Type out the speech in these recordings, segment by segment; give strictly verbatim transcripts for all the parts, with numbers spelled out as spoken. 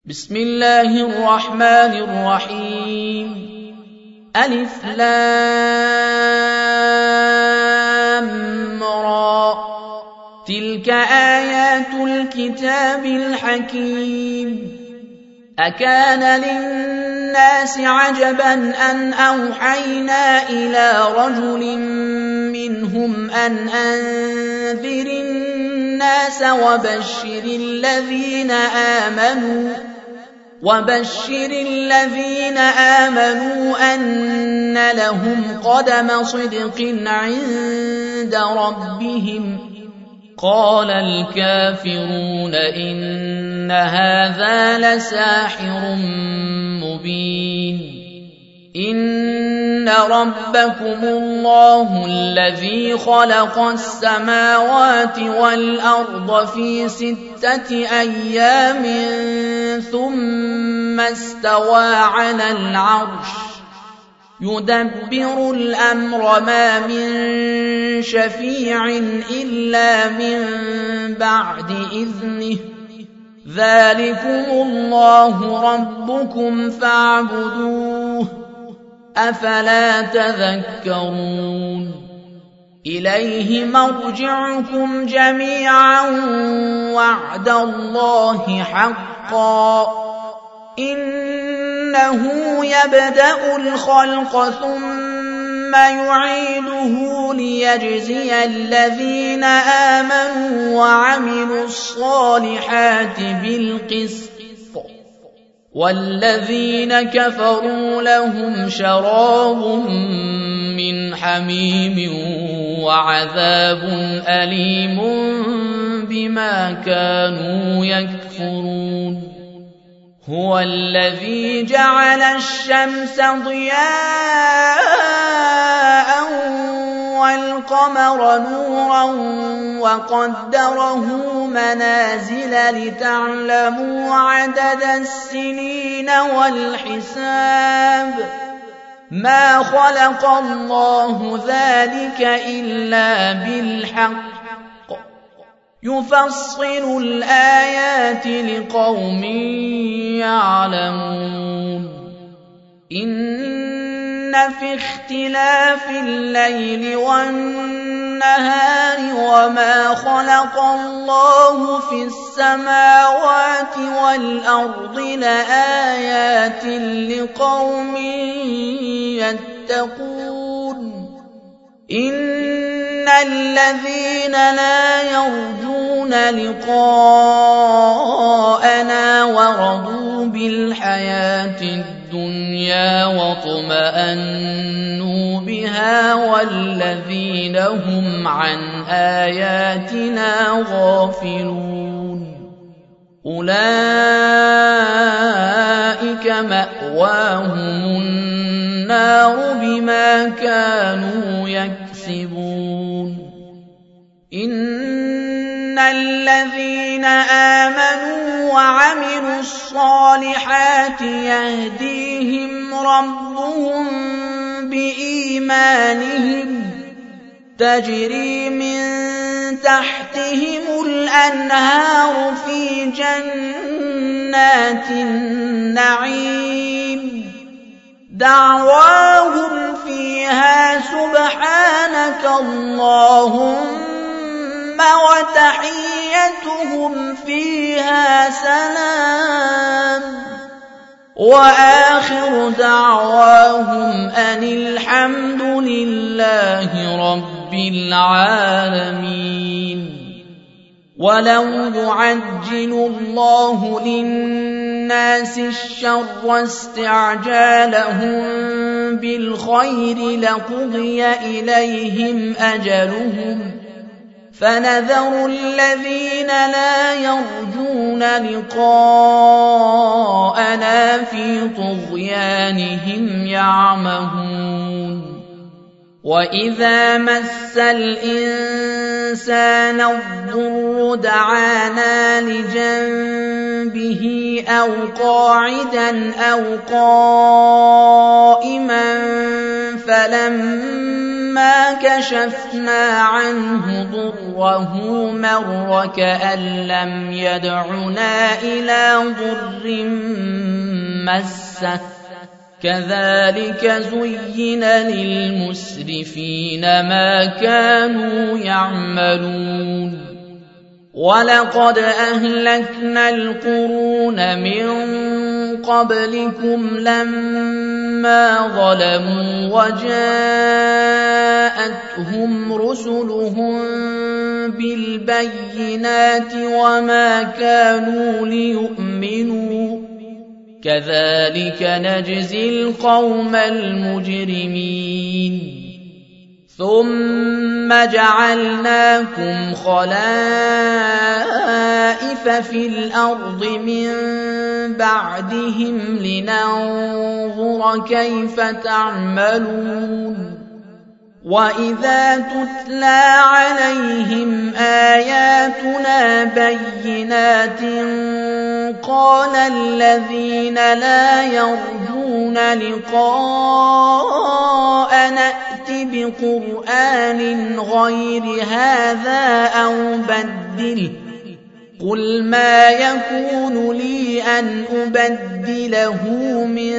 بسم الله الرحمن الرحيم. ألف لام را، تلك آيات الكتاب الحكيم. أكان للناس عجبا أن أوحينا إلى رجل منهم أن أنذر الناس وبشر الذين آمنوا وبشر الذين آمنوا أن لهم قدم صدق عند ربهم. قال الكافرون إن هذا لساحر مبين. إن ربكم الله الذي خلق السماوات والأرض في ستة أيام ثم استوى على العرش يدبر الأمر ما من شفيع إلا من بعد إذنه. ذلكم الله ربكم فاعبدوه أفلا تذكرون. إليه مرجعكم جميعا وعد الله حقا. إنه يبدأ الخلق ثم يعيده ليجزي الذين آمنوا وعملوا الصالحات بالقسط، والذين كفروا لهم شراب من حميم وعذاب أليم بما كانوا يكفرون. هو الذي جعل الشمس ضياء والقمر نورا وقدره منازل لتعلموا عدد السنين والحساب. ما خلق الله ذلك إلا بالحق يفصل الآيات لقوم يعلمون. إن في اختلاف الليل والنهار وما خلق الله في السماوات والأرض لآيات لقوم يتقون. إن الذين لا يرجون لقاءنا ورضوا بالحياة الدنيا واطمأنوا بها والذين هم عن آياتنا غافلون أولئك مأواهم النار بما كانوا يكسبون. إن الذين آمنوا وعملوا الصالحات يهديهم ربهم بإيمانهم تجري من تحتهم الأنهار في جنات النعيم. دعواهم فيها سبحانك اللهم وتحيتهم فيها سلام وآخر دعواهم أن الحمد لله رب العالمين. ولو يعجل الله للناس الشر استعجالهم بالخير لقضي إليهم أجلهم فنذر الذين لا يرجون لقاءنا في طغيانهم يعمهون. وإذا مس الإنسان الضر دعانا لجنبه أو قاعدا أو قائما فلما فلما كشفنا عنه ضره مر كأن لم يدعنا إلى ضر مسه كذلك زين للمسرفين ما كانوا يعملون ولقد أهلكنا القرون من قبلكم لما ظلموا وجاءتهم رسلهم بالبينات وما كانوا ليؤمنوا كذلك نجزي القوم المجرمين ثم جعلناكم خلائف في الأرض من بعدهم لننظر كيف تعملون وإذا تتلى عليهم آياتنا بينات قال الذين لا يرجون لقاء نأت بقرآن غير هذا أو بدله قل ما يكون لي أن أبدله من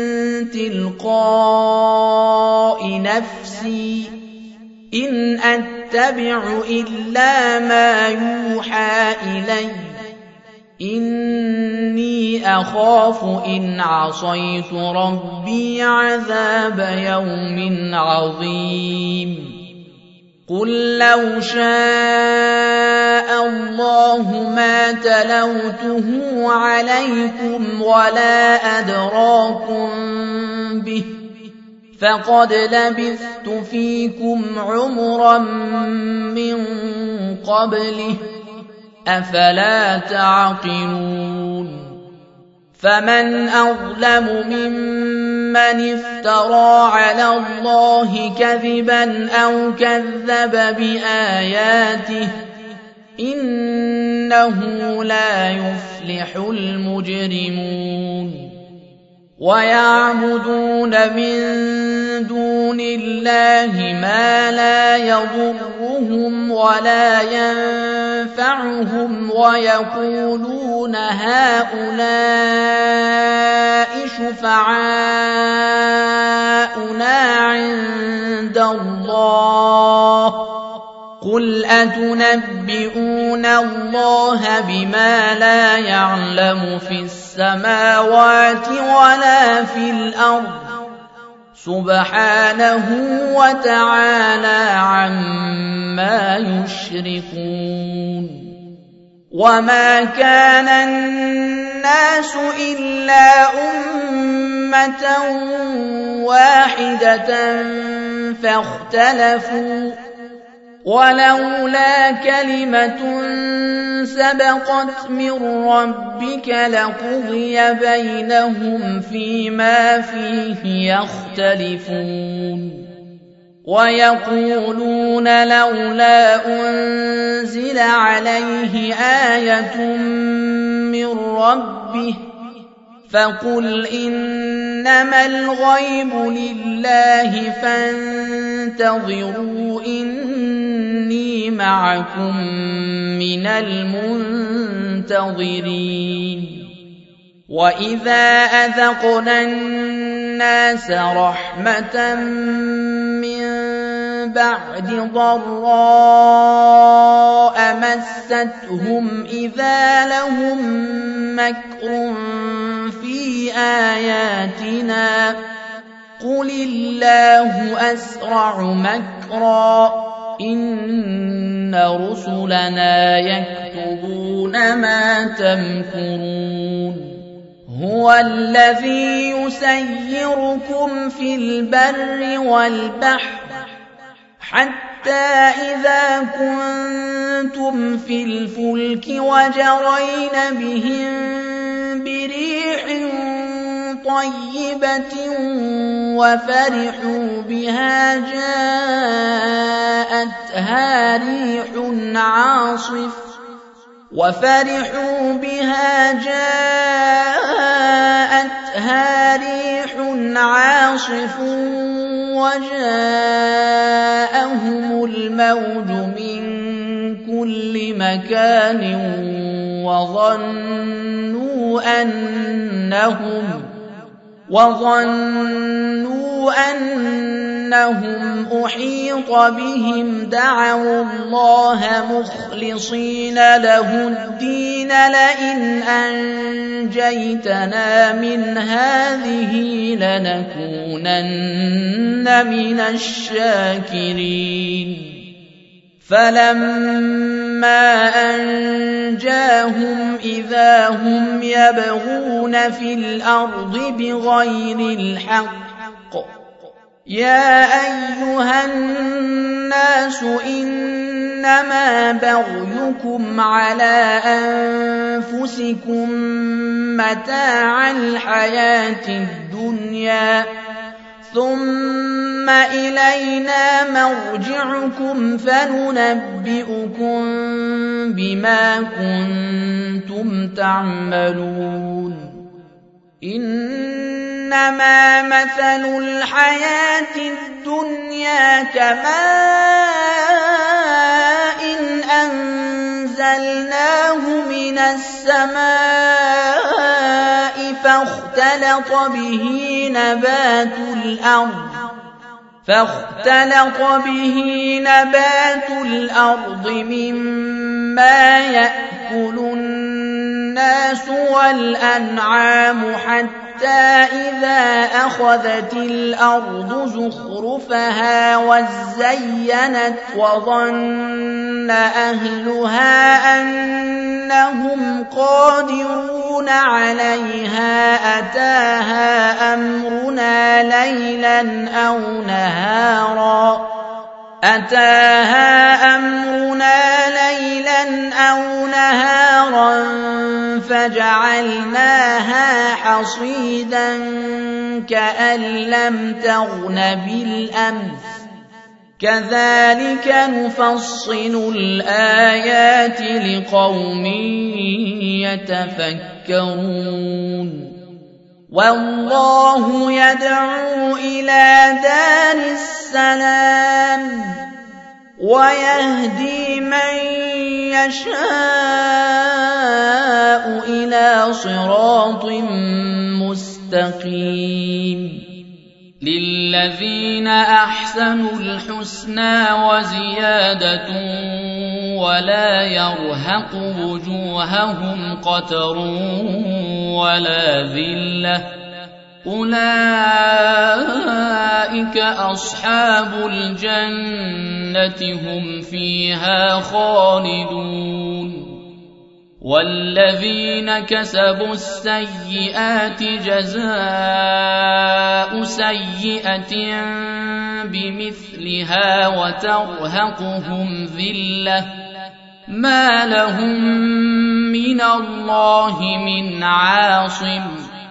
تلقاء نفسي إن أتبع إلا ما يوحى إلي إني أخاف إن عصيت ربي عذاب يوم عظيم قل لو شاء الله ما تلوته عليكم ولا أدراكم به فقد لبثت فيكم عمرا من قبله أفلا تعقلون فمن أظلم ممن افترى على الله كذبا أو كذب بآياته إنه لا يفلح المجرمون ويعبدون من دون الله ما لا يضرهم ولا ينفعهم ويقولون هؤلاء شفعاؤنا عند الله قل أتنبئون الله بما لا يعلم في السماوات ولا في الأرض سبحانه وتعالى عما يشركون وما كان الناس إلا أمة واحدة فاختلفوا ولولا كلمة سبقت من ربك لقضي بينهم فيما فيه يختلفون ويقولون لولا أنزل عليه آية من ربه فقل إنما الغيب لله فانتظروا إني معكم من المنتظرين وإذا أذقنا الناس رحمة من بعد ضراء مستهم إذا لهم مكر في آياتنا قل الله أسرع مكرا إن رسلنا يكتبون ما تمكرون هو الذي يسيركم في البر والبحر حتى إذا كنتم في الفلك وجرين بهم بريح طيبة وفرحوا بها جاءتها ريح عاصف وفرحوا بها جاءتها ريح عاصف وجاءهم الموج من كل مكان وظنوا أنهم وظنوا أنهم أحيط بهم دعوا الله مخلصين له الدين لئن أنجيتنا من هذه لنكونن من الشاكرين فلما أنجاهم إذا هم يبغون في الأرض بغير الحق يا أيها الناس إنما بغيكم على أنفسكم متاع الحياة الدنيا ثم إلينا مرجعكم فننبئكم بما كنتم تعملون إنما مثل الحياة الدنيا كماء أنزلناه من السماء فاختلط به نبات الأرض فاختلط به نبات الأرض مما يأكل الناس والأنعام حتى إذا أخذت الأرض زخرفها وزينت وظن أهلها أنهم قادرون عليها أتاها أمرنا ليلا أو نهارا أتاها أمرنا ليلا أو نهارا فجعلناها حصيدا كأن لم تغن بالأمس كذلك نفصل الآيات لقوم يتفكرون والله يدعو إلى دار السلام ويهدي من يشاء إلى صراط مستقيم للذين أحسنوا الحسنى وزيادة ولا يرهق وجوههم قتر ولا ذلة أولئك أصحاب الجنة هم فيها خالدون والذين كسبوا السيئات جزاء سيئة بمثلها وترهقهم ذلة ما لهم من الله من عاصم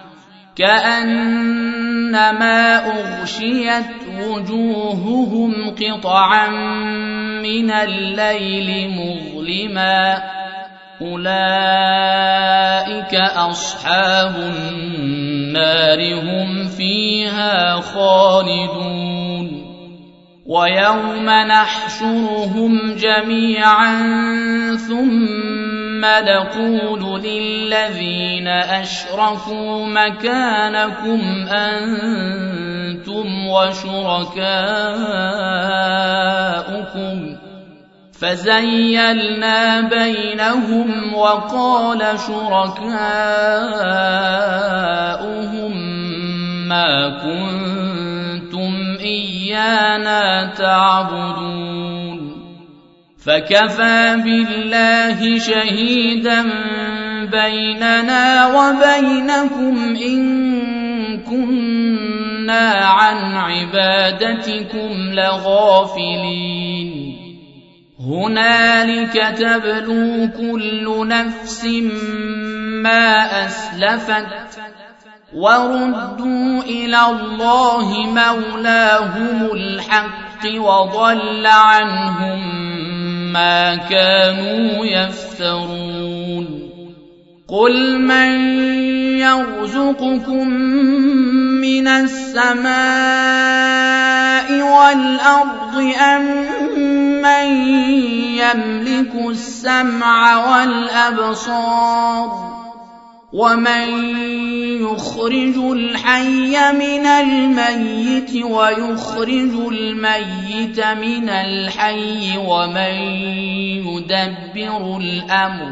كأنما أغشيت وجوههم قطعا من الليل مظلما أولئك أصحاب النار هم فيها خالدون ويوم نحشرهم جميعا ثم نقول للذين أشركوا مكانكم أنتم وشركاؤكم فزيلنا بينهم وقال شركاؤهم ما كنتم إيانا تعبدون فكفى بالله شهيدا بيننا وبينكم إن كنا عن عبادتكم لغافلين هنالك تبلو كل نفس ما أسلفت وردوا إلى الله مولاهم الحق وضل عنهم ما كانوا يفترون قل من يرزقكم من السماء والأرض أمن يملك السمع والأبصار ومن يخرج الحي من الميت ويخرج الميت من الحي ومن يدبر الأمر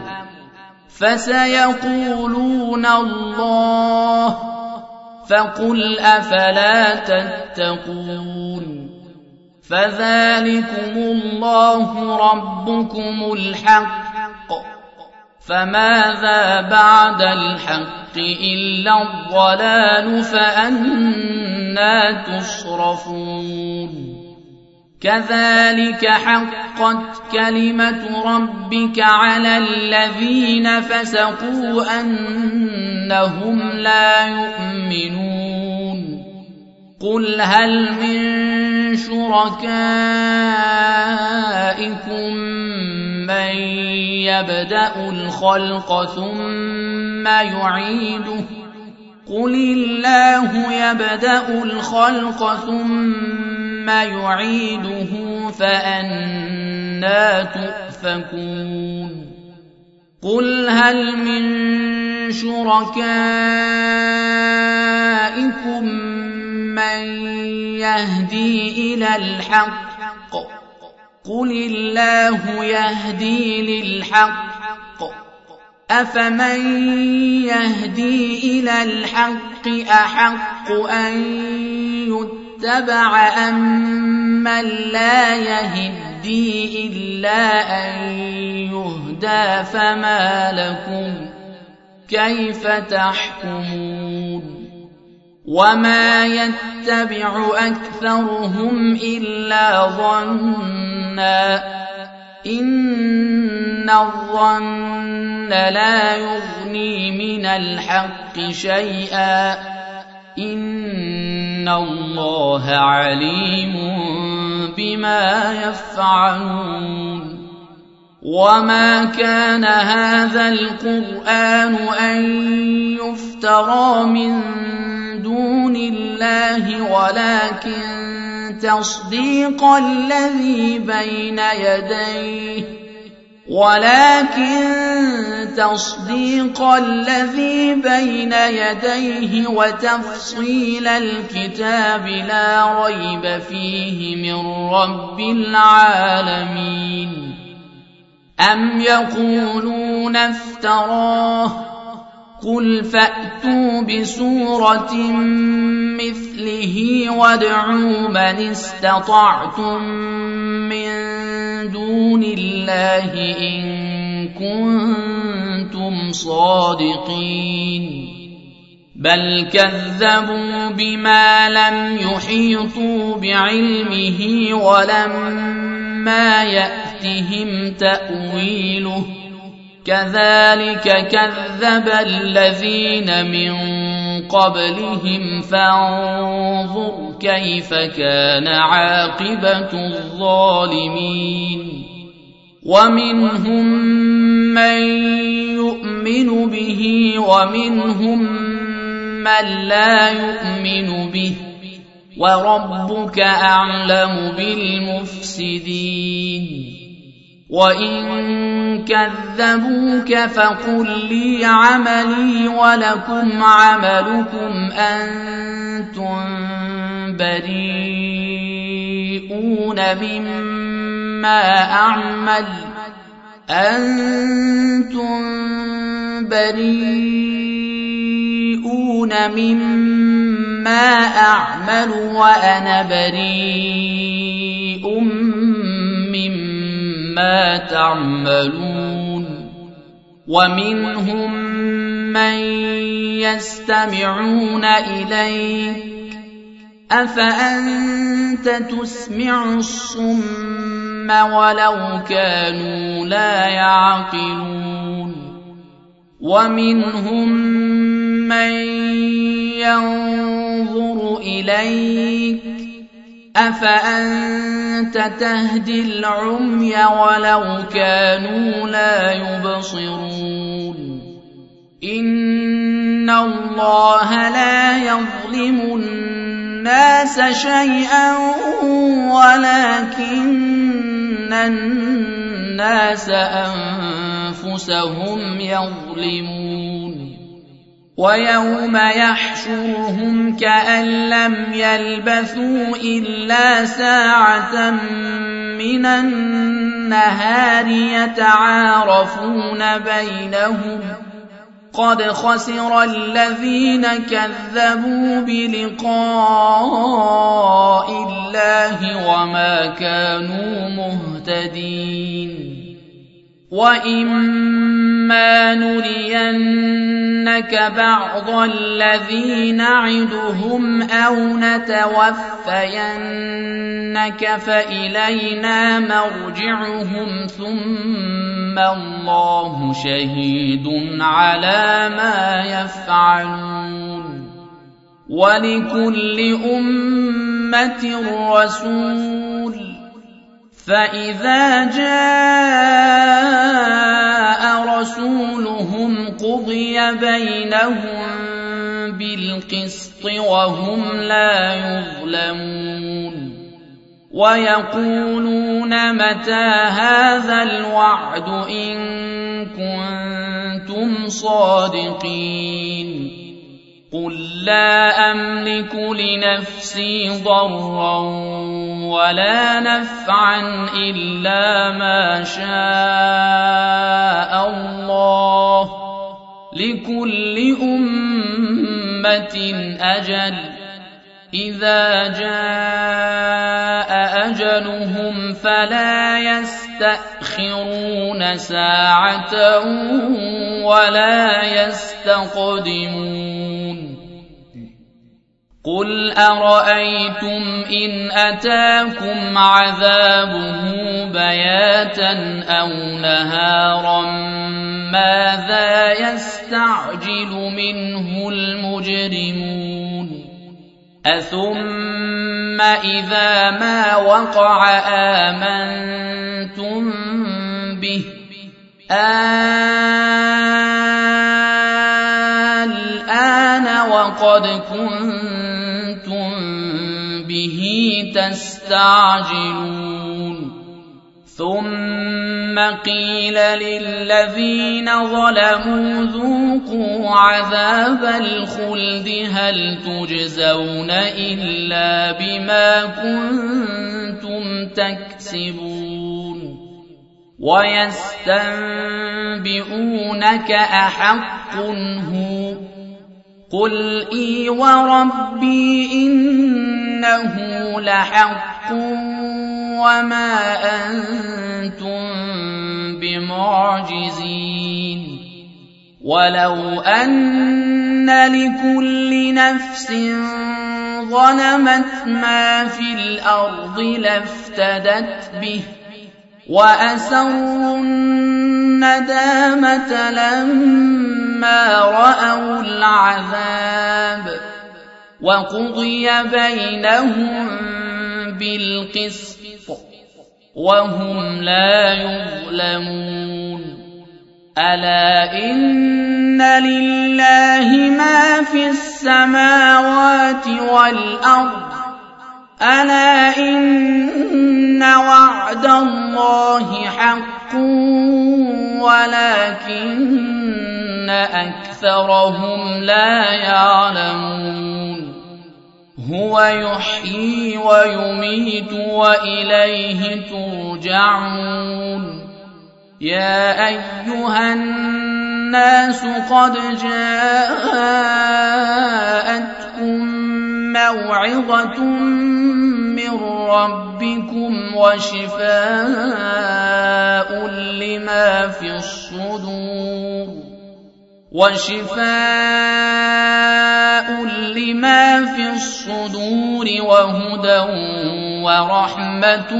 فسيقولون الله فقل أفلا تتقون فذلكم الله ربكم الحق فماذا بعد الحق إلا الضلال فأنى تصرفون كذلك حقت كلمة ربك على الذين فسقوا أنهم لا يؤمنون قل هل من شركائكم من يبدأ الخلق ثم يعيده قل الله يبدأ الخلق ثم يعيده فأنى تؤفكون قل هل من شركائكم من يهدي إلى الحق قل الله يهدي للحق أفمن يهدي إلى الحق أحق أن يتبع أمن لا يهدي إلا أن يهدى فما لكم كيف تحكمون وما يتبع أكثرهم إلا ظنا إن الظن لا يغني من الحق شيئا إن الله عليم بما يفعلون وما كان هذا القرآن أن يفترى من دون الله ولكن تصديق الذي بين يديه ولكن تصديق الذي بين يديه وتفصيل الكتاب لا ريب فيه من رب العالمين أم يقولون افتراه قل فأتوا بسورة مثله وادعوا من استطعتم من دون الله إن كنتم صادقين بل كذبوا بما لم يحيطوا بعلمه ولما يأتهم تأويله كذلك كذب الذين من قبلهم فانظر كيف كان عاقبة الظالمين ومنهم من يؤمن به ومنهم من لا يؤمن به وربك أعلم بالمفسدين وإن كذبوك فقل لي عملي ولكم عملكم أنتم بريئون مما أعمل أنتم بريئون مما أعمل وأنا بريء مما تعملون ومنهم من يستمعون إليك أفأنت تسمع الصم ولو كانوا لا يعقلون ومنهم من ينظر إليك أفأنت تهدي العمي ولو كانوا لا يبصرون إن الله لا يظلم الناس شيئا ولكن الناس أنفسهم يظلمون ويوم يحشرهم كأن لم يلبثوا إلا ساعة من النهار يتعارفون بينهم قد خسر الذين كذبوا بلقاء الله وما كانوا مهتدين وإما نرينك بعض الذي نعدهم أو نتوفينك فإلينا مرجعهم ثم الله شهيد على ما يفعلون ولكل أمة رسول فإذا جاء رسولهم قضي بينهم بالقسط وهم لا يظلمون ويقولون متى هذا الوعد إن كنتم صادقين قل لا أملك لنفسي ضرا ولا نفعا إلا ما شاء الله لكل أمة أجل إذا جاء أجلهم فلا يستأخرون ساعة ولا يستقدمون قل أرأيتم إن أتاكم عذابه بياتا أو نهارا ماذا يستعجل منه المجرمون أثم إذا ما وقع آمنتم به الآن وقد كنتم به تستعجلون ثم قيل للذين ظلموا ذوقوا عذاب الخلد هل تجزون إلا بما كنتم تكسبون ويستنبئونك أحق هو قل إي وربي إنه لحق وما أنتم بمعجزين ولو أن لكل نفس ظلمت ما في الأرض لافتدت به وأسروا الندامة لما رأوا العذاب وقضي بينهم بالقسط وهم لا يظلمون ألا إن لله ما في السماوات والأرض ألا إن وعد الله حق ولكن أكثرهم لا يعلمون هو يحيي ويميت وإليه ترجعون يا أيها الناس قد جاءتكم موعظة من ربكم وشفاء لما في الصدور وشفاء لما في الصدور وهدى ورحمة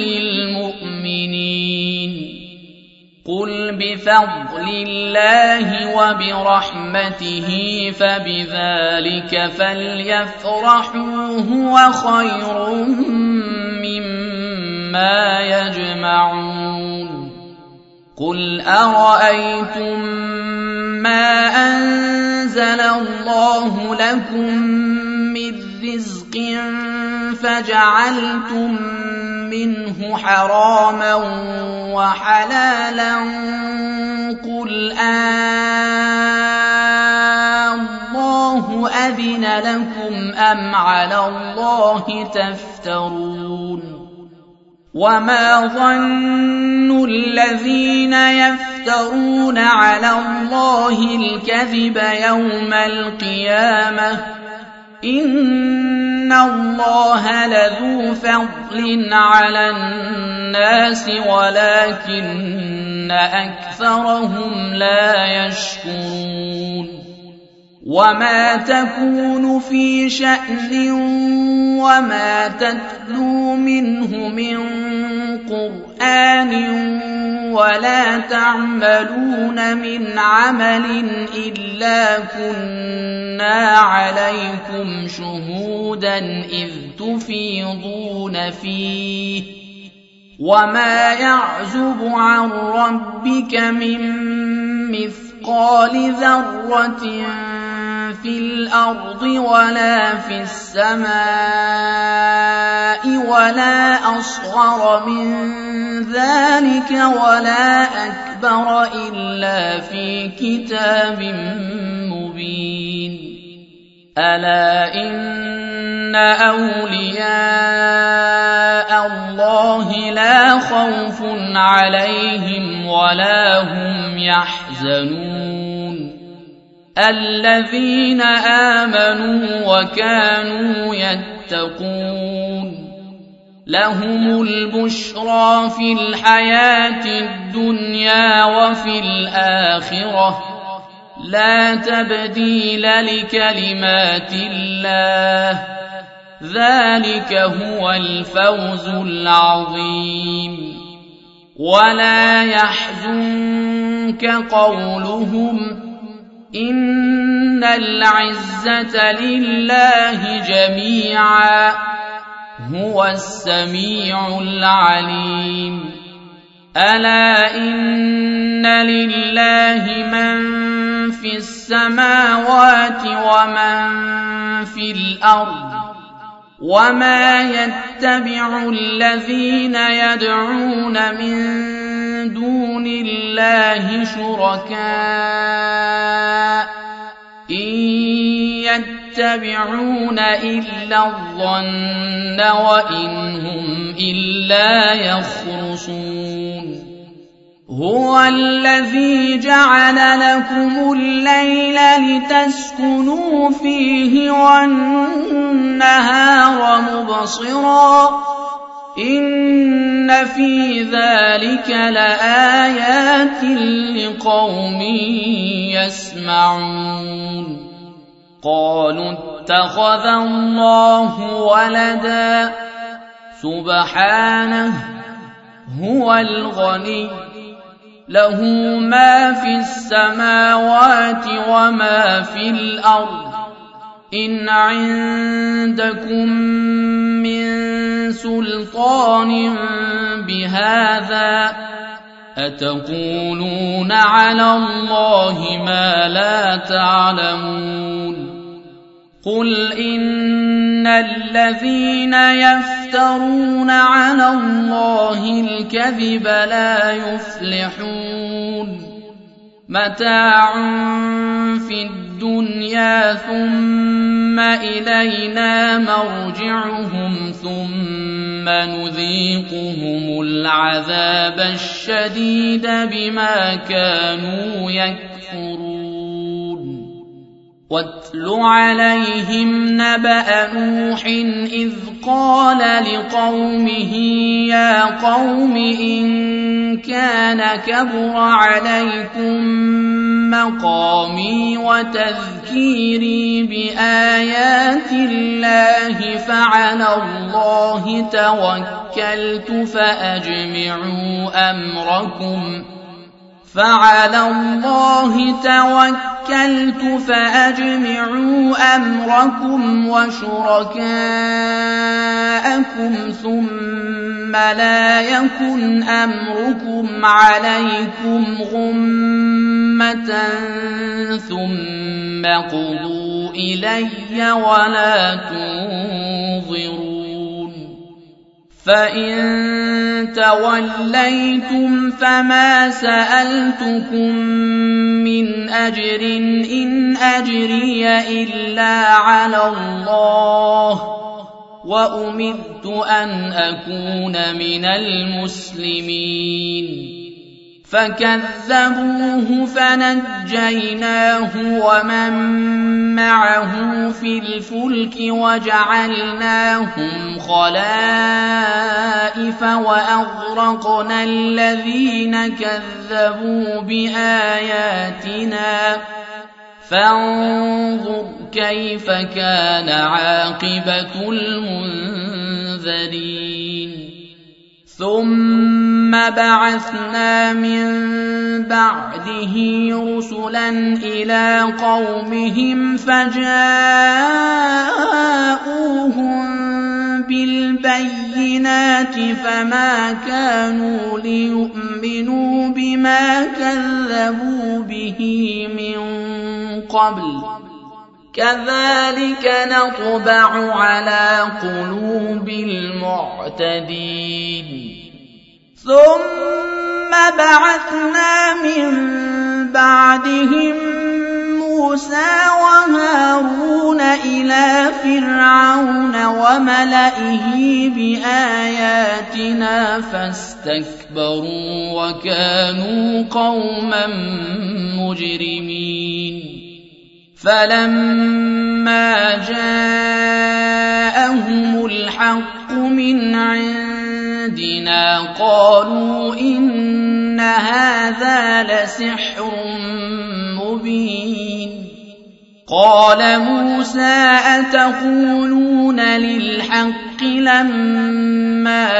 للمؤمنين قل بفضل الله وبرحمته فبذلك فليفرحوا هو خير مما يجمعون قل أرأيتم ما أنزل الله لكم من رزق فجعلتم منه حراما وحلالا قل الله أذن لكم أم على الله تفترون وما ظن الذين يفترون على الله الكذب يوم القيامة إن الله لذو فضل على الناس ولكن أكثرهم لا يشكرون وما تكون في شأن وما تتلو منه من قرآن ولا تعملون من عمل إلا كنا عليكم شهودا إذ تفيضون فيه وما يعزب عن ربك من مثقال ذرة في الأرض ولا في السماء ولا أصغر من ذلك ولا أكبر إلا في كتاب مبين ألا إن أولياء الله لا خوف عليهم ولا هم يحزنون الذين آمنوا وكانوا يتقون لهم البشرى في الحياة الدنيا وفي الآخرة لا تبديل لكلمات الله ذلك هو الفوز العظيم ولا يحزنك قولهم إن العزة لله جميعا هو السميع العليم ألا إن لله من في السماوات ومن في الأرض وما يتبع الذين يدعون من دون الله شركاء إن يتبعون إلا الظن وإن هم إلا يخرصون هو الذي جعل لكم الليل لتسكنوا فيه والنهار مبصرا إن في ذلك لآيات لقوم يسمعون قالوا اتخذ الله ولدا سبحانه هو الغني له ما في السماوات وما في الأرض إن عندكم من سلطان بهذا أتقولون على الله ما لا تعلمون قل إن الذين يفترون على الله الكذب لا يفلحون متاع في الدنيا ثم إلينا مرجعهم ثم نذيقهم العذاب الشديد بما كانوا يكفرون واتل عليهم نبأ نوح إذ قال لقومه يا قوم إن كان كبر عليكم مقامي وتذكيري بآيات الله فعلى الله توكلت فأجمعوا أمركم فعلى الله توكلت فأجمعوا أمركم وشركاءكم ثم لا يكن أمركم عليكم غمة ثم قضوا إلي ولا تنظرون فإن توليتم فما سألتكم من أجر إن أجري إلا على الله وأمرت أن أكون من المسلمين فكذبوه فنجيناه ومن معه في الفلك وجعلناهم خلائف وأغرقنا الذين كذبوا بآياتنا فانظر كيف كان عاقبة المنذرين ثم بعثنا من بعده رسلا إلى قومهم فجاءوهم بالبينات فما كانوا ليؤمنوا بما كذبوا به من قبل كذلك نطبع على قلوب المعتدين ثم بعثنا من بعدهم موسى وهارون إلى فرعون وملئه بآياتنا فاستكبروا وكانوا قوما مجرمين فلما جاءهم الحق من عندنا قالوا إن هذا لسحر مبين قال موسى أتقولون للحق لما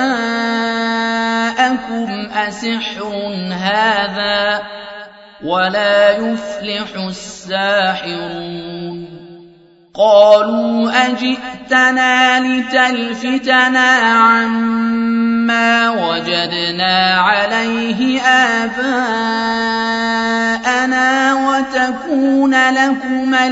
جاءكم أسحر هذا ولا يفلح الساحرون قالوا أجئتنا لتلفتنا عما وجدنا عليه آباءنا وتكون لكما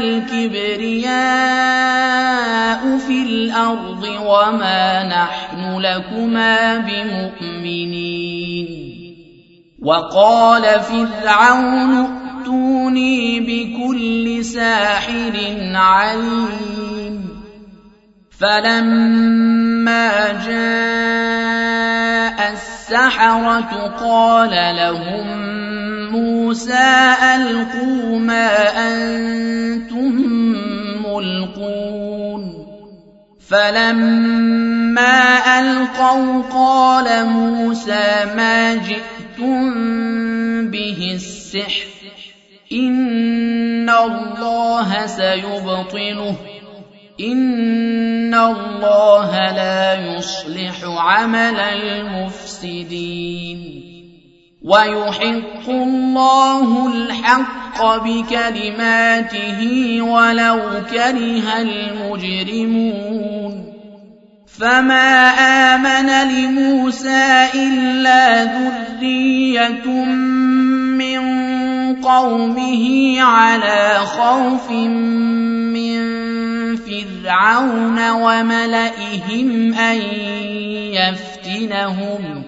الكبرياء في الأرض وما نحن لكما بمؤمنين وقال فرعون ائتوني بكل ساحر عليم فلما جاء السحرة قال لهم موسى ألقوا ما أنتم ملقون فلما ألقوا قال موسى ما جئتم به السحر إن الله سيبطله إن الله لا يصلح عمل المفسدين ويحق الله الحق بكلماته ولو كره المجرمون فما آمن لموسى إلا ذرية من قومه على خوف من فرعون وملئهم أن يفتنهم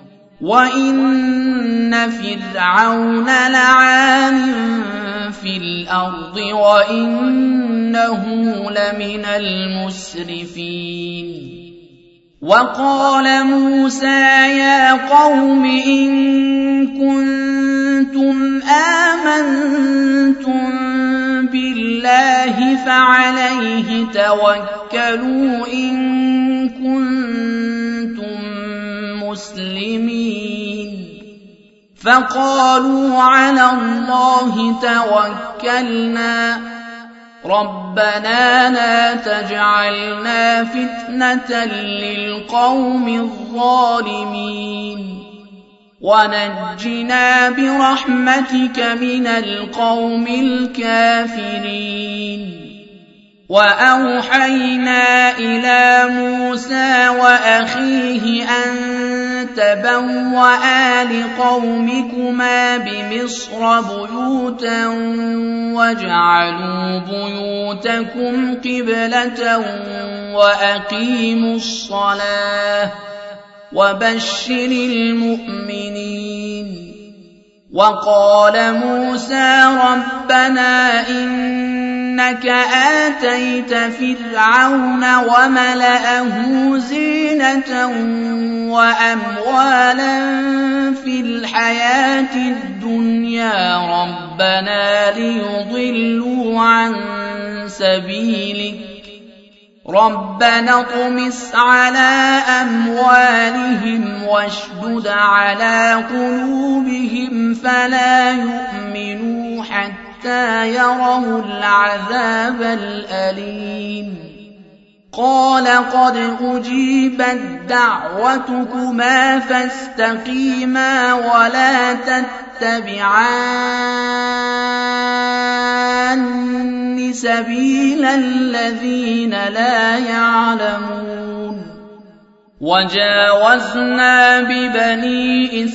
وإن فرعون لعال في الأرض وإنه لمن المسرفين وقال موسى يا قوم إن كنتم آمنتم بالله فعليه توكلوا إن كنتم مسلمين فقالوا على الله توكلنا ربنا لا تجعلنا فتنة للقوم الظالمين ونجنا برحمتك من القوم الكافرين. وأوحينا إلى موسى وأخيه أن تبوأ لقومكما بمصر بيوتا واجعلوا بيوتكم قبلة وأقيموا الصلاة وبشر المؤمنين. وقال موسى ربنا إنك آتيت فرعون وملأه زينة وأموالا في الحياة الدنيا ربنا ليضلوا عن سبيلك ربنا اطمس على أموالهم واشدد على قلوبهم فلا يؤمنوا حتى يروا العذاب الأليم. قال قد أجيبت دعوتكما فاستقيما ولا تتبعان سبيل الذين لا يعلمون. وجاوزنا ببني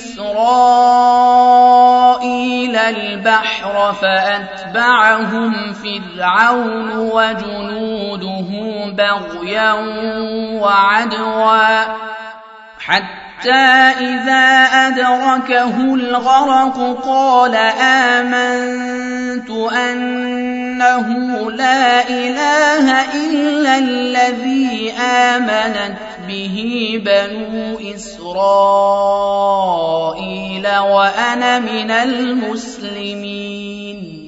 إسرائيل البحر فأتبعهم فرعون وجنوده بغيا وعدوا حتى إذا أدركه الغرق قال آمنت أنه لا إله إلا الذي آمنت به بنو إسرائيل وأنا من المسلمين.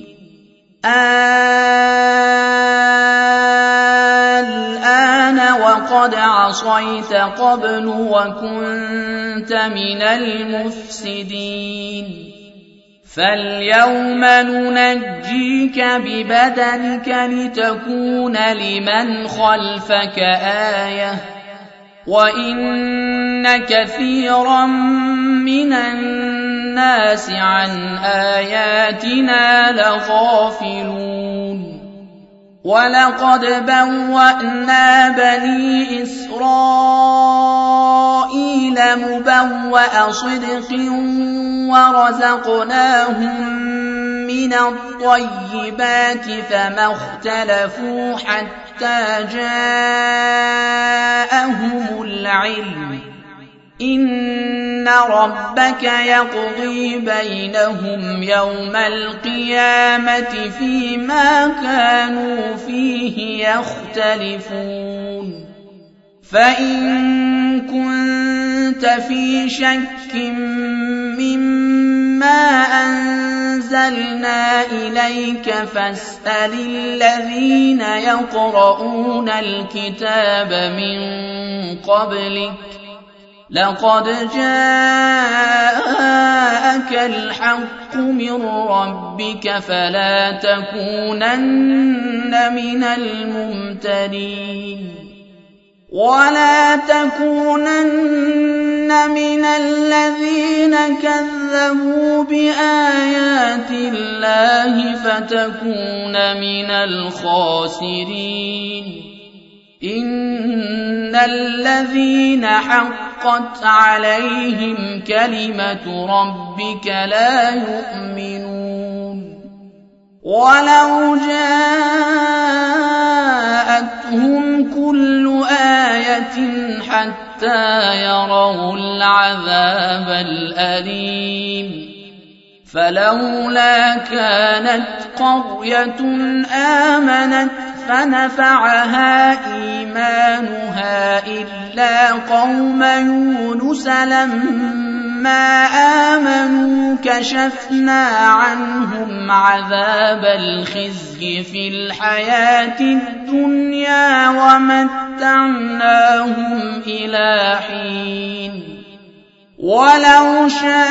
الآن وقد عصيت قبل وكنت من المفسدين فاليوم ننجيك ببدنك لتكون لمن خلفك آية وإن كثيرا من الناس عن آياتنا لغافلون. ولقد بوأنا بني إسرائيل مبوأ صدق ورزقناهم من الطيبات فما اختلفوا حتى جاءهم العلم إن ربك يقضي بينهم يوم القيامة فيما كانوا فيه يختلفون. فإن كنت في شك مما أنزلنا إليك فاسأل الذين يقرؤون الكتاب من قبلك لقد جاءك الحق من ربك فلا تكونن من الممترين. ولا تكونن من الذين كذبوا بآيات الله فتكون من الخاسرين. إن الذين حقت عليهم كلمة ربك لا يؤمنون. ولو جاءتهم كل آية حتى يروا العذاب الأليم فلولا كانت قرية آمنت فنفعها إيمانها إلا قوم يونس لما آمنوا كشفنا عنهم عذاب الخزي في الحياة الدنيا ومتعناهم إلى حين. ولو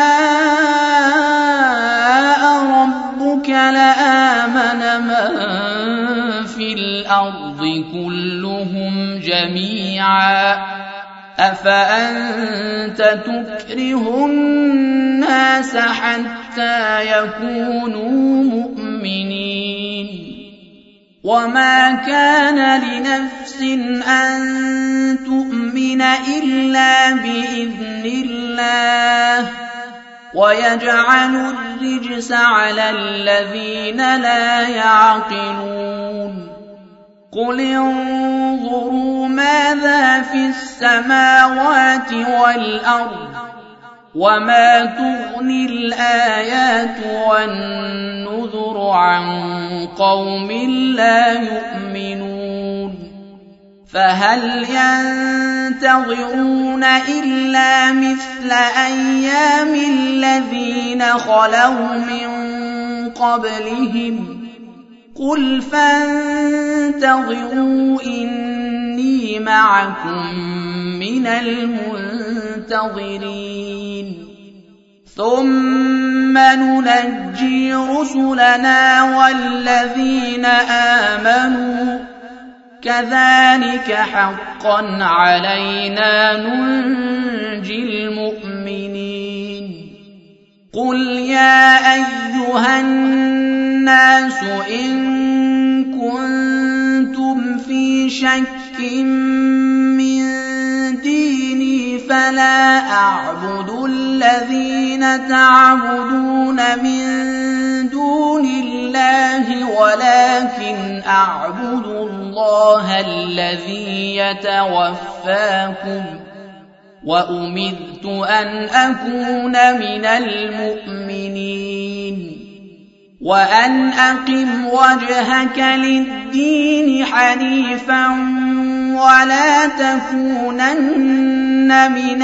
شاء ربك لآمن من في الأرض كلهم جميعا أفأنت تكره الناس حتى يكونوا مؤمنين وما كان لنفس أن تؤمن إلا بإذن الله ويجعل الرجس على الذين لا يعقلون قل انظروا ماذا في السماوات والأرض وما تغني الآيات والنذر عن قوم لا يؤمنون فهل ينتظرون إلا مثل أيام الذين خلوا من قبلهم قل فانتظروا إني معكم من المنتظرين ثم ننجي رسلنا والذين آمنوا كذلك حقا علينا ننجي المؤمنين قل يا أيها الناس إن كنتم في شك من ديني فلا أعبد الذين تعبدون من دون الله ولكن أعبد الله الذي يتوفاكم وأمرت أن أكون من المؤمنين وأن أقم وجهك للدين حنيفا ولا تكونن من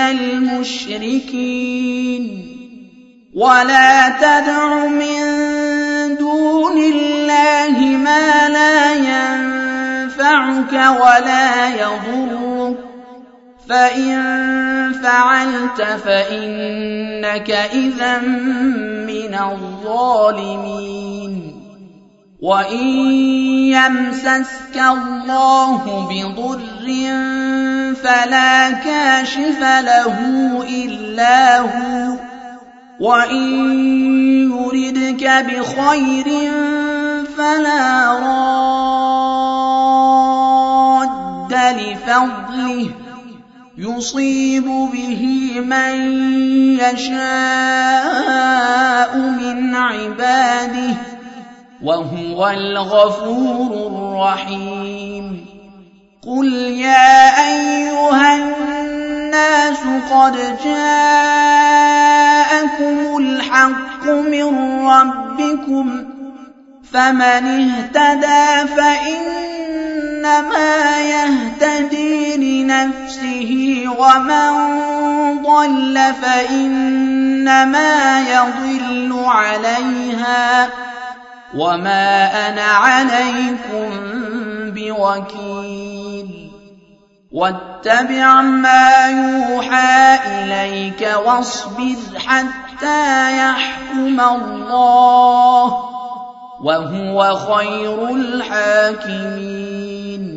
المشركين ولا تدع من دون الله ما لا ينفعك ولا يضرك فإن فعلت فإنك إذا من الظالمين وإن يمسسك الله بضر فلا كاشف له إلا هو وإن يردك بخير فلا راد لفضله يصيب به من يشاء من عباده وهو الغفور الرحيم قل يا أيها الناس قد جاءكم الحق من ربكم فمن اهتدى فإنما يهتدي لنفسه ومن ضل فإنما يضل عليها وما أنا عليكم بوكيل واتبع ما يوحى إليك واصبر حتى يحكم الله وهو خير الحاكمين